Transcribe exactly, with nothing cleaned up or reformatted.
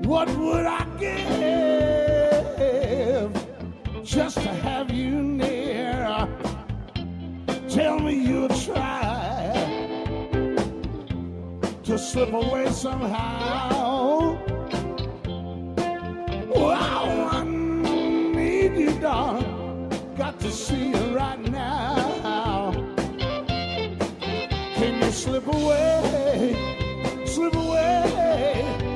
What would I give just to have you near? Tell me you'll try to slip away somehow. Wow, I need you, darling. Got to see you right now. Can you slip away?